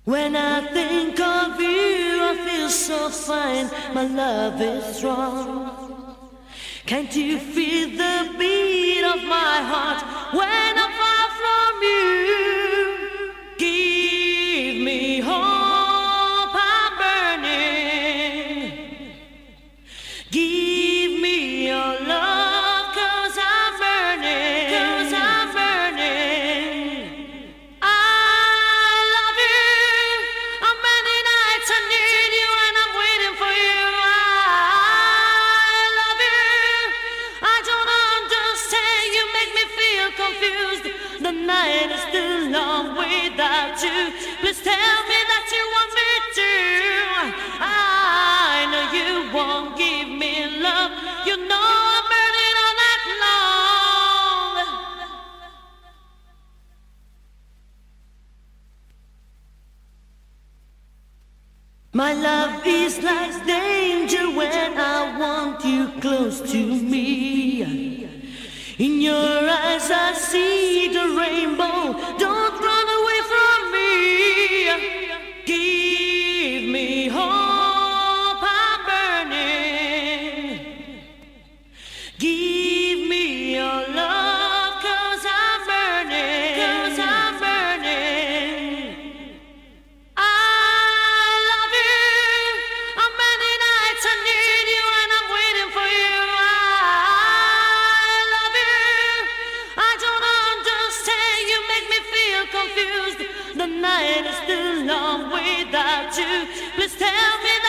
When I think of you, I feel so fine. My love is strong. Can't you feel the beat of my heart when I'm far from you? Give me hope, I'm burning. Give me your love, 'cause I'm burning. 'Cause I'm burning. I love you. How many nights I need you and I'm waiting for you. I love you. I don't understand. You make me feel confused. The night is too long without you. Please tell me that you want me to. I know you won't give me love. You know I'm burning all night long. My love is like danger when I want you close to me. In your eyes I see the rainbow. Don't run away from me. Give me hope, I'm burning. Give me your love, 'cause I'm burning. 'Cause I'm burning. I love you. How many nights I need you and I'm waiting for you. I love you. I don't understand. You make me feel confused. The night is too long without you. Please tell me that